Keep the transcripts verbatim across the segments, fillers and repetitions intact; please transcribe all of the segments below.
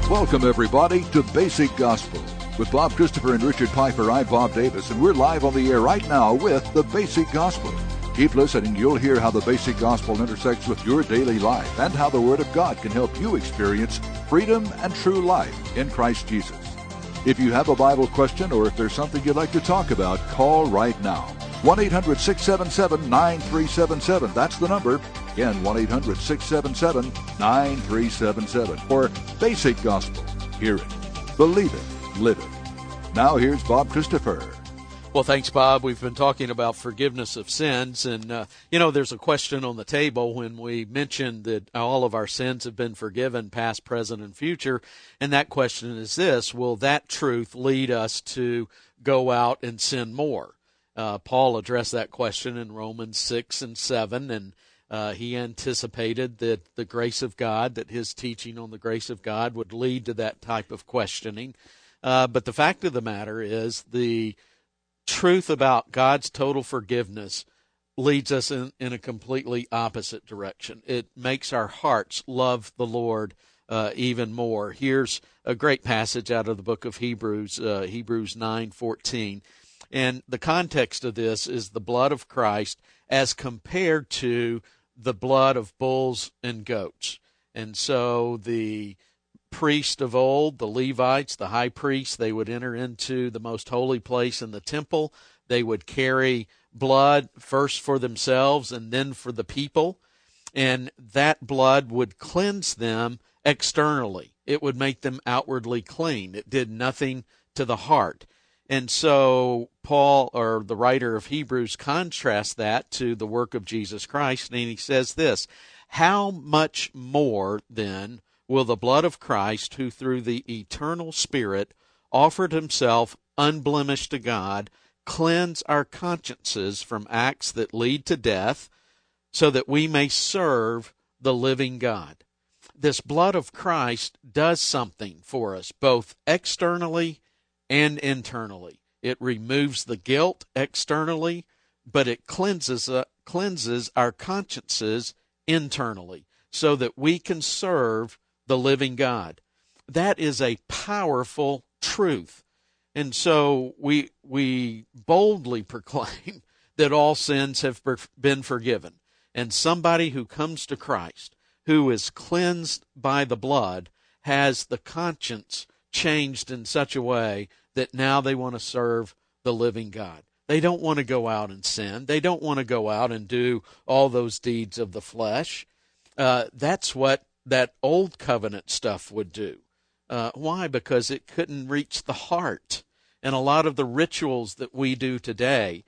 Welcome, everybody, to Basic Gospel. With Bob Christopher and Richard Piper, I'm Bob Davis, and we're live on the air right now with the Basic Gospel. Keep listening. You'll hear how the Basic Gospel intersects with your daily life and how the Word of God can help you experience freedom and true life in Christ Jesus. If you have a Bible question or if there's something you'd like to talk about, call right now. one eight hundred six seven seven nine three seven seven. That's the number. Again, one eight hundred six seven seven nine three seven seven. For Basic Gospel. Hear it, believe it, live it. Now here's Bob Christopher. Well, thanks, Bob. We've been talking about forgiveness of sins, and, uh, you know, there's a question on the table when we mentioned that all of our sins have been forgiven, past, present, and future, and that question is this: will that truth lead us to go out and sin more? Uh, Paul addressed that question in Romans six and seven, and uh, he anticipated that the grace of God, that his teaching on the grace of God would lead to that type of questioning. Uh, but the fact of the matter is the truth about God's total forgiveness leads us in, in a completely opposite direction. It makes our hearts love the Lord uh, even more. Here's a great passage out of the book of Hebrews, uh, Hebrews nine fourteen. And the context of this is the blood of Christ as compared to the blood of bulls and goats. And so the priest of old, the Levites, the high priests, they would enter into the most holy place in the temple. They would carry blood first for themselves and then for the people. And that blood would cleanse them externally. It would make them outwardly clean. It did nothing to the heart. And so Paul, or the writer of Hebrews, contrasts that to the work of Jesus Christ, and he says this: how much more then will the blood of Christ, who through the eternal Spirit offered himself unblemished to God, cleanse our consciences from acts that lead to death, so that we may serve the living God? This blood of Christ does something for us, both externally and internally. It removes the guilt externally, but it cleanses uh, cleanses our consciences internally so that we can serve the living God. That is a powerful truth. And so we we boldly proclaim that all sins have been forgiven. And somebody who comes to Christ, who is cleansed by the blood, has the conscience changed in such a way that now they want to serve the living God. They don't want to go out and sin. They don't want to go out and do all those deeds of the flesh. Uh, that's what that old covenant stuff would do. Uh, why? Because it couldn't reach the heart. And a lot of the rituals that we do today,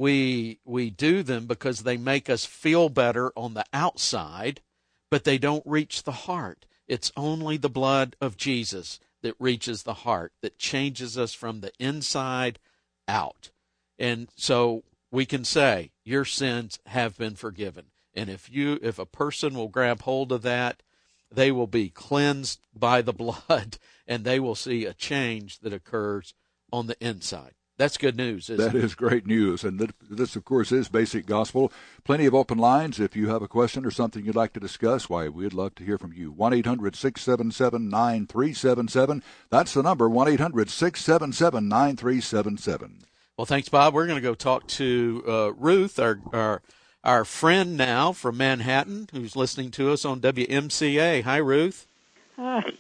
we we do them because they make us feel better on the outside, but they don't reach the heart. It's only the blood of Jesus that reaches the heart, that changes us from the inside out. And so we can say, your sins have been forgiven. And if you, if a person will grab hold of that, they will be cleansed by the blood, and they will see a change that occurs on the inside. That's good news, isn't it? That is great news. And this, of course, is Basic Gospel. Plenty of open lines. If you have a question or something you'd like to discuss, why, we'd love to hear from you. one eight hundred six seven seven nine three seven seven. That's the number, one eight hundred six seven seven nine three seven seven. Well, thanks, Bob. We're going to go talk to uh, Ruth, our, our our friend now from Manhattan, who's listening to us on W M C A. Hi, Ruth. Hi.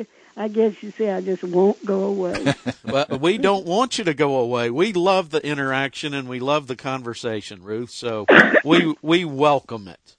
I guess you say I just won't go away. Well, we don't want you to go away. We love the interaction and we love the conversation, Ruth, so we we welcome it.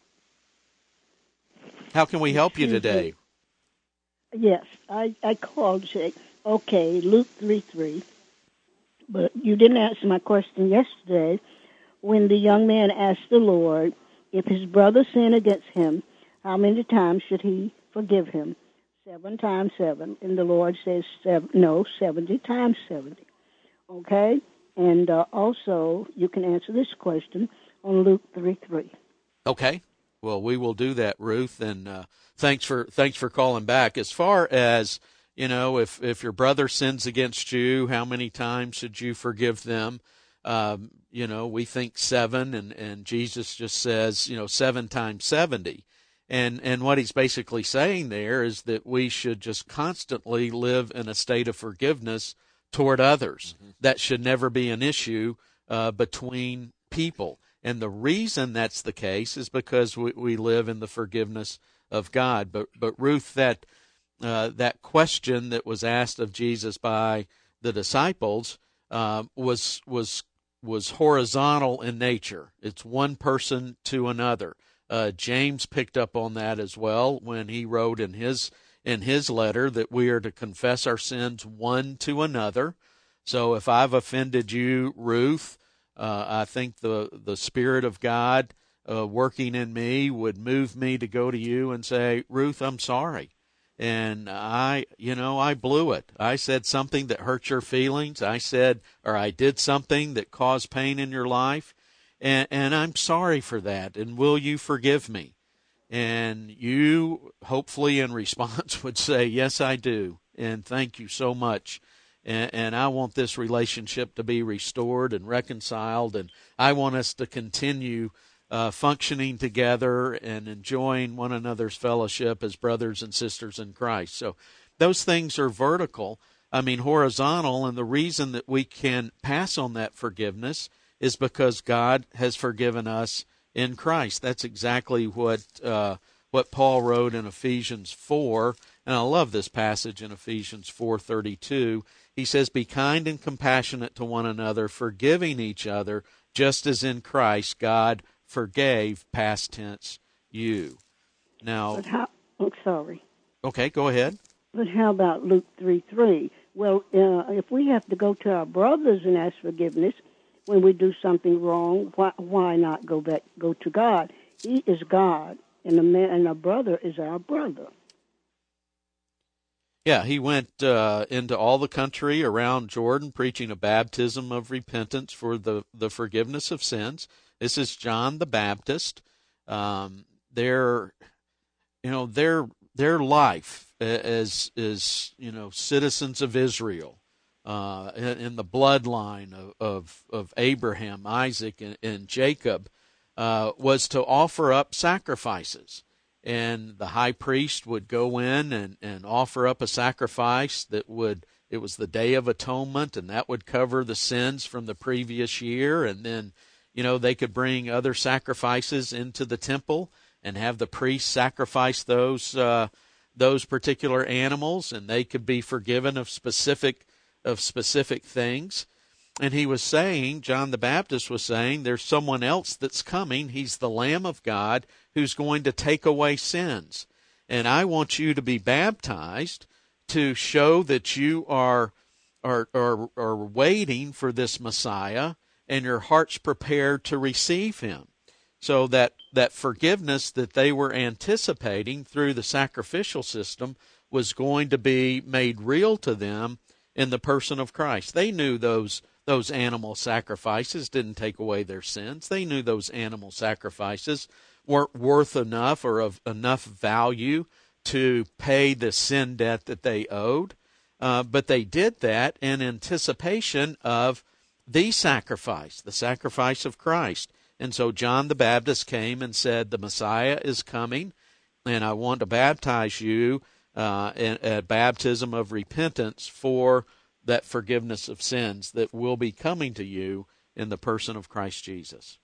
How can we help you today? Yes, I, I called to say, okay, Luke three three, but you didn't answer my question yesterday when the young man asked the Lord, if his brother sinned against him, how many times should he forgive him? Seven times seven, and the Lord says seven, no, seventy times seventy. Okay, and uh, also you can answer this question on Luke three three. Okay, well we will do that, Ruth, and uh, thanks for thanks for calling back. As far as you know, if if your brother sins against you, how many times should you forgive them? Um, you know, we think seven, and and Jesus just says you know seven times seventy. And and what he's basically saying there is that we should just constantly live in a state of forgiveness toward others. Mm-hmm. That should never be an issue uh, between people. And the reason that's the case is because we, we live in the forgiveness of God. But but Ruth, that uh, that question that was asked of Jesus by the disciples uh, was was was horizontal in nature. It's one person to another. Uh, James picked up on that as well when he wrote in his in his letter that we are to confess our sins one to another. So if I've offended you, Ruth, uh, I think the the Spirit of God uh, working in me would move me to go to you and say, Ruth, I'm sorry. And I, you know, I blew it. I said something that hurt your feelings. I said, or I did something that caused pain in your life. And, and I'm sorry for that, and will you forgive me? And you, hopefully in response, would say, yes, I do, and thank you so much. And, and I want this relationship to be restored and reconciled, and I want us to continue uh, functioning together and enjoying one another's fellowship as brothers and sisters in Christ. So those things are vertical, I mean horizontal, and the reason that we can pass on that forgiveness is because God has forgiven us in Christ. That's exactly what uh, what Paul wrote in Ephesians four, and I love this passage in Ephesians four thirty-two. He says, "Be kind and compassionate to one another, forgiving each other, just as in Christ God forgave," past tense, "you." Now, but how? I'm sorry. Okay, go ahead. But how about Luke three three? Well, uh, if we have to go to our brothers and ask forgiveness when we do something wrong, why, why not go back, go to God? He is God, and a man and a brother is our brother. Yeah, he went uh, into all the country around Jordan preaching a baptism of repentance for the, the forgiveness of sins. This is John the Baptist. Um, their, you know, their their life as as you know citizens of Israel. Uh, in, in the bloodline of, of, of Abraham, Isaac, and, and Jacob, uh, was to offer up sacrifices. And the high priest would go in and, and offer up a sacrifice that would, it was the Day of Atonement, and that would cover the sins from the previous year. And then, you know, they could bring other sacrifices into the temple and have the priest sacrifice those, uh, those particular animals, and they could be forgiven of specific of specific things. And he was saying, John the Baptist was saying, there's someone else that's coming. He's the Lamb of God who's going to take away sins. And I want you to be baptized to show that you are are are, are waiting for this Messiah and your heart's prepared to receive him. So that, that forgiveness that they were anticipating through the sacrificial system was going to be made real to them in the person of Christ. They knew those those animal sacrifices didn't take away their sins. They knew those animal sacrifices weren't worth enough or of enough value to pay the sin debt that they owed. Uh, but they did that in anticipation of the sacrifice, the sacrifice of Christ. And so John the Baptist came and said, the Messiah is coming, and I want to baptize you Uh, a, a baptism of repentance for that forgiveness of sins that will be coming to you in the person of Christ Jesus.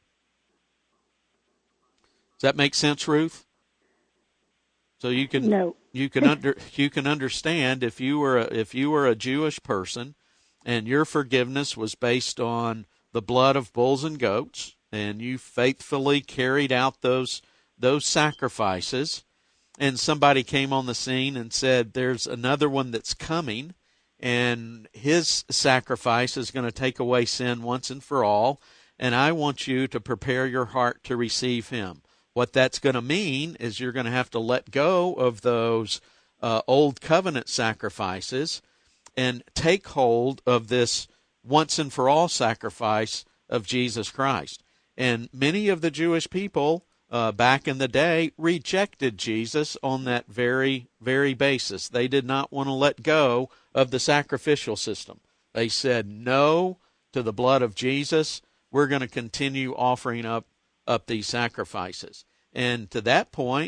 Does that make sense, Ruth? So you can no. you can under you can understand if you were a, if you were a Jewish person and your forgiveness was based on the blood of bulls and goats, and you faithfully carried out those those sacrifices, and somebody came on the scene and said, there's another one that's coming, and his sacrifice is going to take away sin once and for all, and I want you to prepare your heart to receive him. What that's going to mean is you're going to have to let go of those uh, old covenant sacrifices and take hold of this once and for all sacrifice of Jesus Christ. And many of the Jewish people Uh, back in the day, rejected Jesus on that very, very basis. They did not want to let go of the sacrificial system. They said no to the blood of Jesus. We're going to continue offering up, up these sacrifices. And to that point,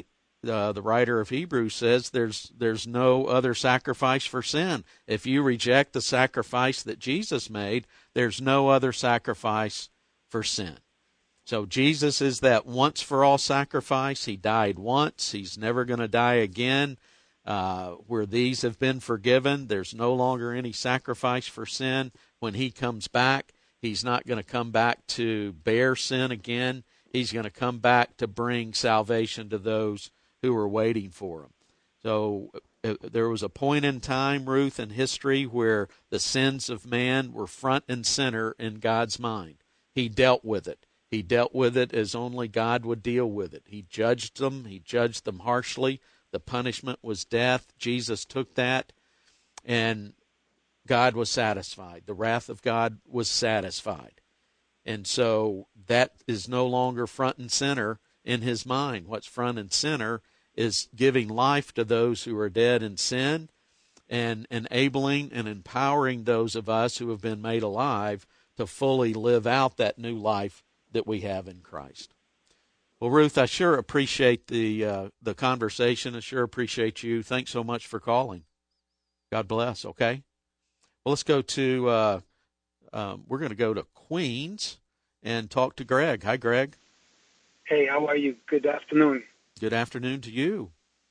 uh, the writer of Hebrews says there's there's no other sacrifice for sin. If you reject the sacrifice that Jesus made, there's no other sacrifice for sin. So Jesus is that once-for-all sacrifice. He died once. He's never going to die again. Uh, where these have been forgiven, there's no longer any sacrifice for sin. When he comes back, he's not going to come back to bear sin again. He's going to come back to bring salvation to those who are waiting for him. So uh, there was a point in time, Ruth, in history where the sins of man were front and center in God's mind. He dealt with it. He dealt with it as only God would deal with it. He judged them. He judged them harshly. The punishment was death. Jesus took that, and God was satisfied. The wrath of God was satisfied. And so that is no longer front and center in his mind. What's front and center is giving life to those who are dead in sin and enabling and empowering those of us who have been made alive to fully live out that new life that we have in Christ. Well, Ruth, I sure appreciate the uh, the conversation. I sure appreciate you. Thanks so much for calling. God bless, okay? Well, let's go to, uh, um, we're going to go to Queens and talk to Greg. Hi, Greg. Hey, how are you? Good afternoon. Good afternoon to you.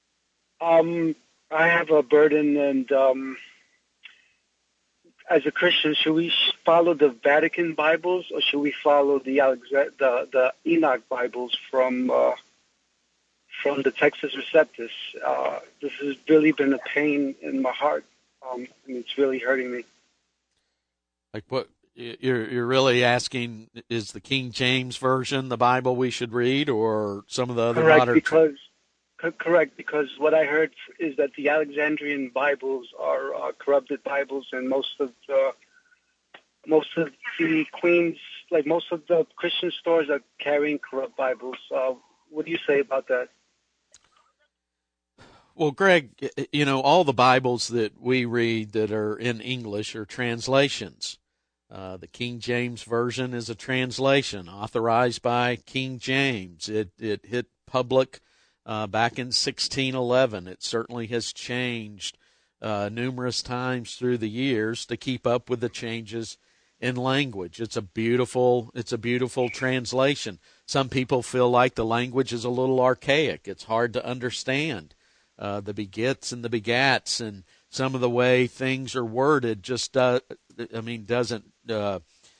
Um, I have a burden, and um, as a Christian, should we follow the Vatican Bibles, or should we follow the Alexa- the, the Enoch Bibles from uh, from the Texas Receptus? Uh, this has really been a pain in my heart, um, and it's really hurting me. Like what? You're you're really asking, is the King James Version the Bible we should read, or some of the other correct, modern? Because, co- correct, because what I heard is that the Alexandrian Bibles are uh, corrupted Bibles, and most of the most of the Queens, like most of the Christian stores, are carrying corrupt Bibles. Uh, what do you say about that? Well, Greg, you know, all the Bibles that we read that are in English are translations. Uh, the King James Version is a translation authorized by King James. It it hit public uh, back in sixteen eleven. It certainly has changed uh, numerous times through the years to keep up with the changes in language. It's a beautiful it's a beautiful translation. Some people feel like the language is a little archaic. It's hard to understand. Uh, the begets and the begats and some of the way things are worded just, uh, I mean, doesn't, uh,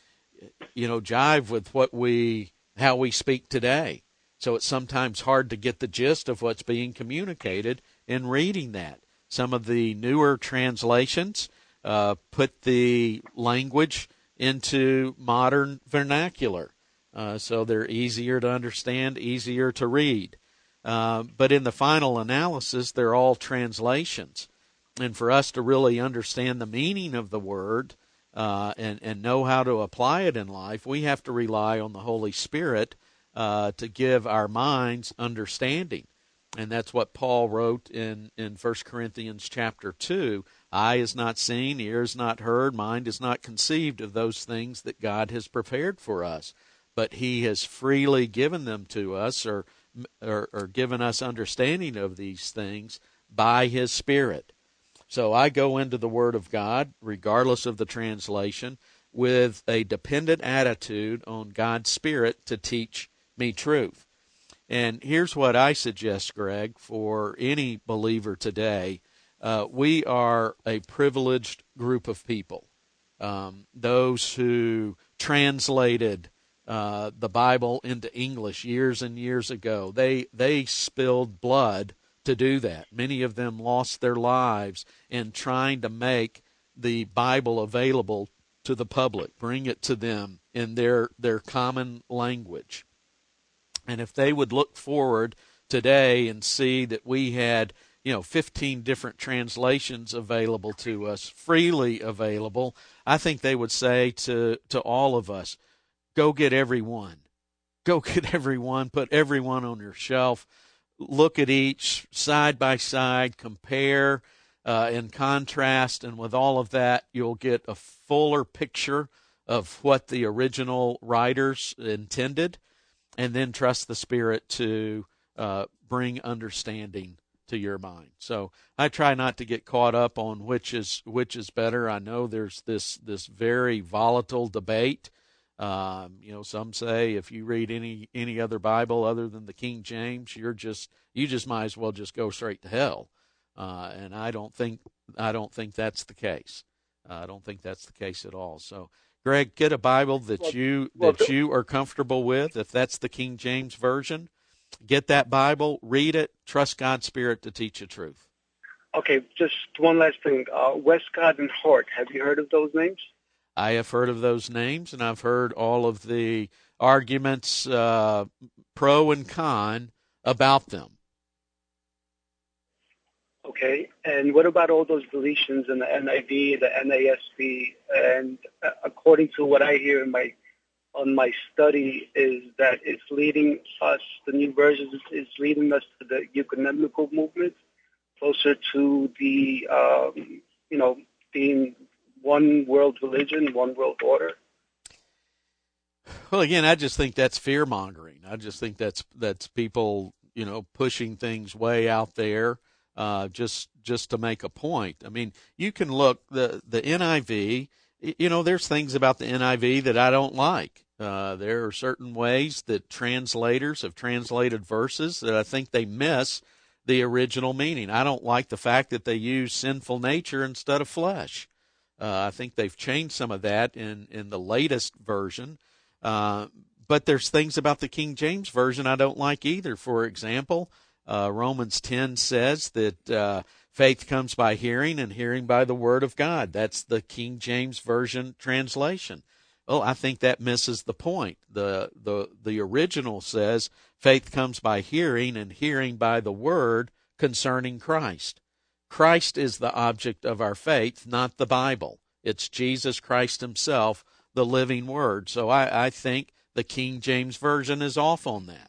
you know, jive with what we, how we speak today. So it's sometimes hard to get the gist of what's being communicated in reading that. Some of the newer translations uh, put the language into modern vernacular. Uh, so they're easier to understand, easier to read. Uh, but in the final analysis, they're all translations. And for us to really understand the meaning of the word uh, and, and know how to apply it in life, we have to rely on the Holy Spirit uh, to give our minds understanding. And that's what Paul wrote in, in First Corinthians chapter two. Eye is not seen, ear is not heard, mind is not conceived of those things that God has prepared for us. But he has freely given them to us, or Or, or given us understanding of these things by his Spirit. So I go into the Word of God, regardless of the translation, with a dependent attitude on God's Spirit to teach me truth. And here's what I suggest, Greg, for any believer today. Uh, we are a privileged group of people. Um, those who translated Uh, the Bible into English years and years ago. They they spilled blood to do that. Many of them lost their lives in trying to make the Bible available to the public, bring it to them in their, their common language. And if they would look forward today and see that we had, you know, fifteen different translations available to us, freely available, I think they would say to, to all of us, go get every one. Go get every one. Put every one on your shelf. Look at each side by side. Compare uh, and contrast. And with all of that, you'll get a fuller picture of what the original writers intended. And then trust the Spirit to uh, bring understanding to your mind. So I try not to get caught up on which is which is better. I know there's this this very volatile debate. Um, you know, some say if you read any any other Bible other than the King James, you're just you just might as well just go straight to hell. Uh, and I don't think I don't think that's the case. Uh, I don't think that's the case at all. So, Greg, get a Bible that you that you are comfortable with. If that's the King James version, get that Bible, read it, trust God's Spirit to teach you truth. Okay, just one last thing. Uh, Westcott and Hort, have you heard of those names? I have heard of those names, and I've heard all of the arguments, uh, pro and con, about them. Okay, and what about all those deletions in the N I V, the N A S B, and uh, according to what I hear in my on my study is that it's leading us, the new versions is leading us to the ecumenical movement, closer to the, um, you know, being one world religion, one world order? Well, again, I just think that's fear-mongering. I just think that's that's people, you know, pushing things way out there uh, just just to make a point. I mean, you can look, the, the N I V, you know, there's things about the N I V that I don't like. Uh, there are certain ways that translators have translated verses that I think they miss the original meaning. I don't like the fact that they use sinful nature instead of flesh. Uh, I think they've changed some of that in, in the latest version. Uh, but there's things about the King James Version I don't like either. For example, uh, Romans ten says that uh, faith comes by hearing and hearing by the Word of God. That's the King James Version translation. Well, I think that misses the point. The, the, the original says faith comes by hearing and hearing by the Word concerning Christ. Christ is the object of our faith, not the Bible. It's Jesus Christ himself, the living Word. So I, I think the King James Version is off on that.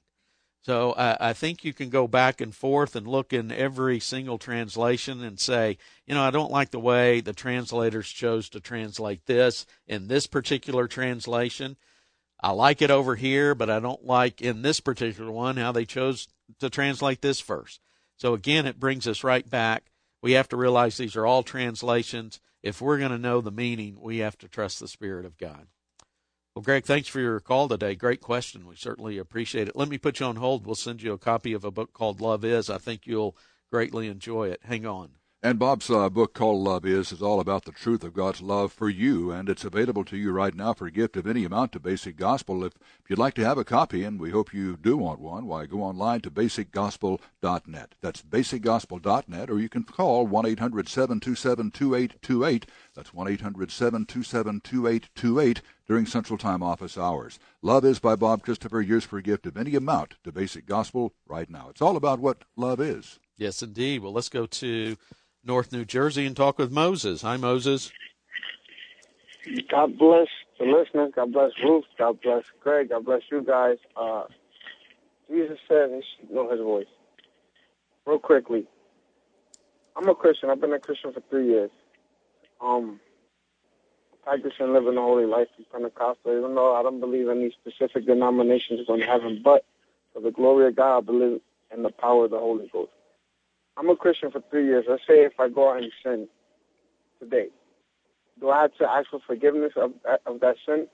So I, I think you can go back and forth and look in every single translation and say, you know, I don't like the way the translators chose to translate this in this particular translation. I like it over here, but I don't like in this particular one how they chose to translate this verse. So again, it brings us right back. We have to realize these are all translations. If we're going to know the meaning, we have to trust the Spirit of God. Well, Greg, thanks for your call today. Great question. We certainly appreciate it. Let me put you on hold. We'll send you a copy of a book called Love Is. I think you'll greatly enjoy it. Hang on. And Bob's uh, book called Love Is is all about the truth of God's love for you, and it's available to you right now for a gift of any amount to Basic Gospel. If, if you'd like to have a copy, and we hope you do want one, why, go online to basic gospel dot net. That's basic gospel dot net, or you can call one eight hundred seven two seven two eight two eight. That's one eight hundred seven two seven two eight two eight during Central Time office hours. Love Is by Bob Christopher, yours for a gift of any amount to Basic Gospel right now. It's all about what love is. Yes, indeed. Well, let's go to North New Jersey and talk with Moses. Hi, Moses. God bless the listeners. God bless Ruth. God bless Greg. God bless you guys. Uh, Jesus said, and you know his voice. Real quickly, I'm a Christian. I've been a Christian for three years. Um, practicing living a holy life in Pentecostal, even though I don't believe any specific denominations is going to heaven, but for the glory of God, I believe in the power of the Holy Ghost. I'm a Christian for three years. Let's say if I go out and sin today, do I have to ask for forgiveness of of that sin?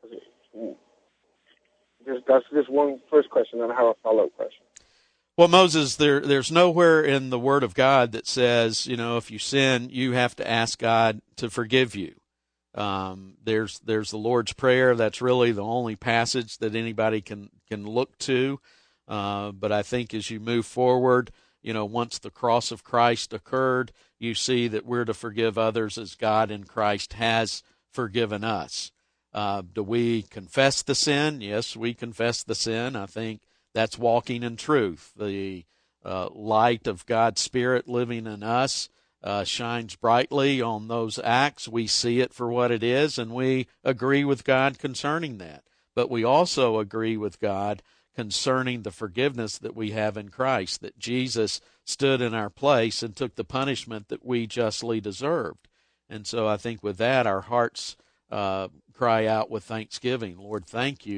Just, that's just one first question, and I have a follow-up question. Well, Moses, there there's nowhere in the Word of God that says, you know, if you sin, you have to ask God to forgive you. Um, there's there's the Lord's Prayer. That's really the only passage that anybody can, can look to. Uh, but I think as you move forward, you know, once the cross of Christ occurred, you see that we're to forgive others as God in Christ has forgiven us. Uh, do we confess the sin? Yes, we confess the sin. I think that's walking in truth. The uh, light of God's Spirit living in us uh, shines brightly on those acts. We see it for what it is, and we agree with God concerning that. But we also agree with God concerning the forgiveness that we have in Christ, that Jesus stood in our place and took the punishment that we justly deserved. And so I think with that, our hearts uh, cry out with thanksgiving. Lord, thank you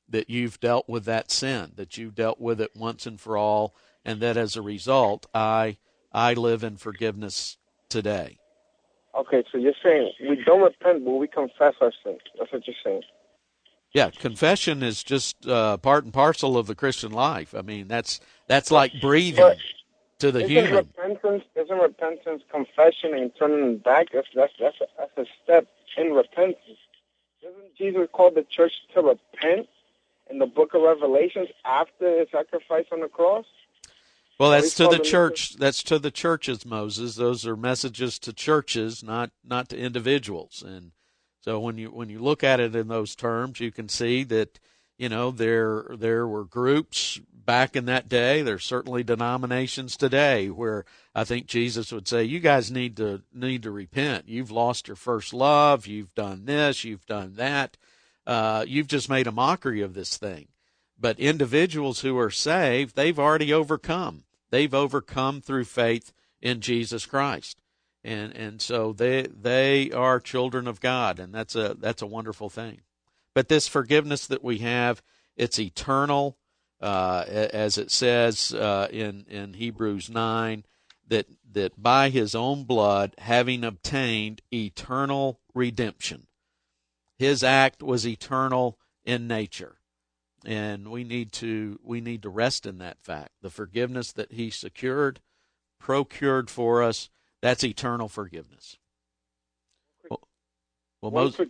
that you've dealt with that sin, that you dealt with it once and for all, and that as a result, I I live in forgiveness today. Okay, so you're saying we don't repent, but we confess our sins. That's what you're saying. Yeah, confession is just uh, part and parcel of the Christian life. I mean, that's that's like breathing But to the isn't human. repentance, isn't repentance confession and turning back? That's that's that's a, that's a step in repentance. Doesn't Jesus call the church to repent in the book of Revelations after his sacrifice on the cross? Well, that's to the them church. That's to the churches, Moses. Those are messages to churches, not not to individuals. And so when you when you look at it in those terms, you can see that, you know, there there were groups back in that day. There's certainly denominations today where I think Jesus would say, you guys need to need to repent. You've lost your first love. You've done this. You've done that. Uh, you've just made a mockery of this thing. But individuals who are saved, they've already overcome. They've overcome through faith in Jesus Christ. And and so they they are children of God, and that's a that's a wonderful thing. But this forgiveness that we have, it's eternal, uh, as it says uh, in in Hebrews nine, that that by His own blood, having obtained eternal redemption, His act was eternal in nature, and we need to we need to rest in that fact. The forgiveness that He secured, procured for us. That's eternal forgiveness. Well, well, Moses,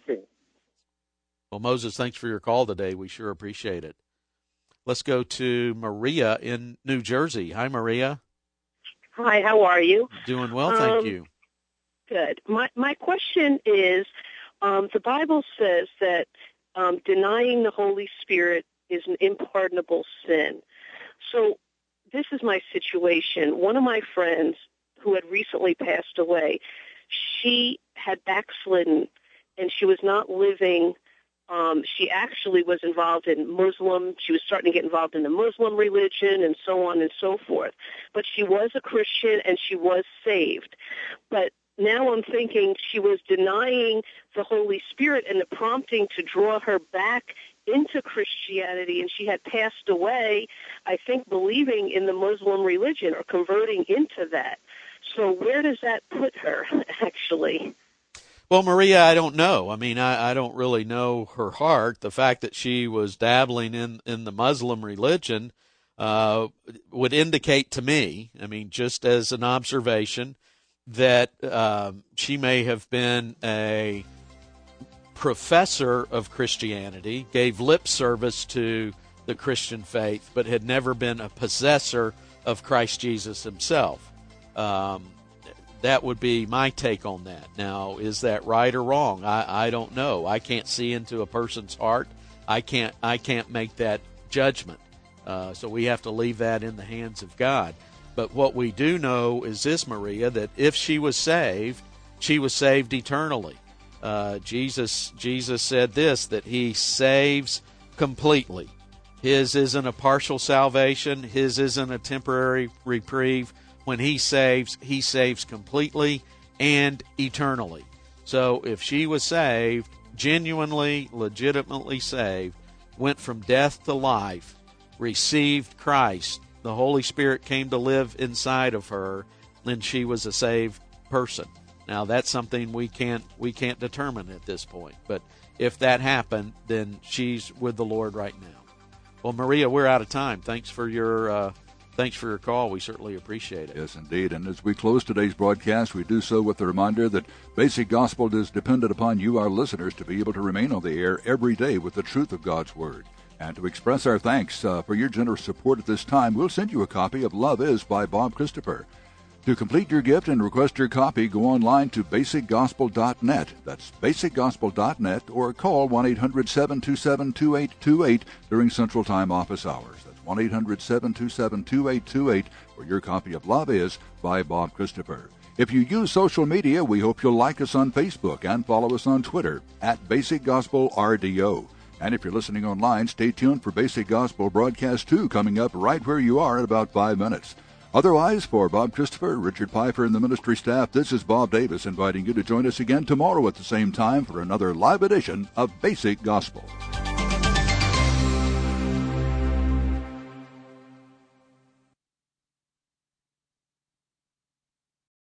well, Moses, thanks for your call today. We sure appreciate it. Let's go to Maria in New Jersey. Hi, Maria. Hi, how are you? Doing well, thank um, you. Good. My my question is, um, the Bible says that um, denying the Holy Spirit is an unpardonable sin. So this is my situation. One of my friends who had recently passed away, she had backslidden, and she was not living. Um, she actually was involved in Muslim. She was starting to get involved in the Muslim religion and so on and so forth. But she was a Christian, and she was saved. But now I'm thinking she was denying the Holy Spirit and the prompting to draw her back into Christianity, and she had passed away, I think, believing in the Muslim religion or converting into that. So where does that put her, actually? Well, Maria, I don't know. I mean, I, I don't really know her heart. The fact that she was dabbling in, in the Muslim religion uh, would indicate to me, I mean, just as an observation, that um, she may have been a professor of Christianity, gave lip service to the Christian faith, but had never been a possessor of Christ Jesus himself. Um, that would be my take on that. Now, is that right or wrong? I, I don't know. I can't see into a person's heart. I can't I can't make that judgment. Uh, so we have to leave that in the hands of God. But what we do know is this, Maria, that if she was saved, she was saved eternally. Uh, Jesus Jesus said this, that He saves completely. His isn't a partial salvation. His isn't a temporary reprieve. When He saves, He saves completely and eternally. So if she was saved, genuinely, legitimately saved, went from death to life, received Christ, the Holy Spirit came to live inside of her, then she was a saved person. Now, that's something we can't we can't determine at this point. But if that happened, then she's with the Lord right now. Well, Maria, we're out of time. Thanks for your uh, thanks for your call. We certainly appreciate it. Yes, indeed. And as we close today's broadcast, we do so with the reminder that Basic Gospel is dependent upon you, our listeners, to be able to remain on the air every day with the truth of God's Word. And to express our thanks uh, for your generous support at this time, we'll send you a copy of Love Is by Bob Christopher. To complete your gift and request your copy, go online to basic gospel dot net. That's basic gospel dot net, or call one eight hundred seven two seven two eight two eight during Central Time office hours. That's one eight hundred seven two seven two eight two eight for your copy of Love Is by Bob Christopher. If you use social media, we hope you'll like us on Facebook and follow us on Twitter at Basic Gospel R D O. And if you're listening online, stay tuned for Basic Gospel Broadcast two coming up right where you are in about five minutes. Otherwise, for Bob Christopher, Richard Pfeiffer, and the ministry staff, this is Bob Davis inviting you to join us again tomorrow at the same time for another live edition of Basic Gospel.